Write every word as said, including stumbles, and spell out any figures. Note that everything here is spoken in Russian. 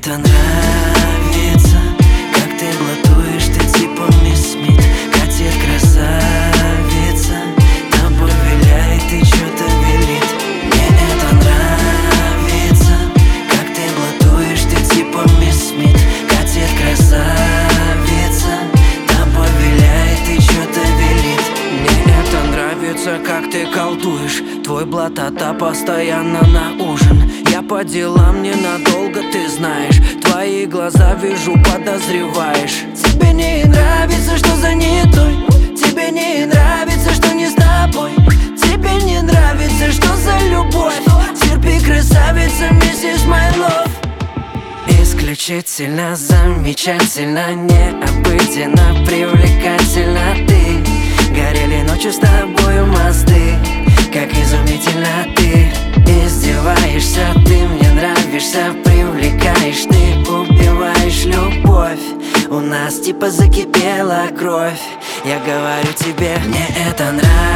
это нравится, как ты блатуешь, ты типа мисс Смит. Катит красавица, тобой виляет и чё-то велит. Мне это нравится, как ты блатуешь, ты типа мисс Смит. Катит красавица, тобой виляет и чё-то велит. Мне это нравится, как ты колдуешь, твой блатата постоянно на ужин. Я по делам ненадолго, ты знаешь, твои глаза вижу, подозреваешь. Тебе не нравится, что занятой, тебе не нравится, что не с тобой, тебе не нравится, что за любовь. Терпи, красавица, миссис My Love. Исключительно, замечательно, необычно, привлекательно ты. Горели ночью с тобою мосты, как изумительно ты издеваешься, ты мне нравишься, привлекаешь, ты убиваешь любовь. У нас типа закипела кровь, я говорю тебе, мне это нравится.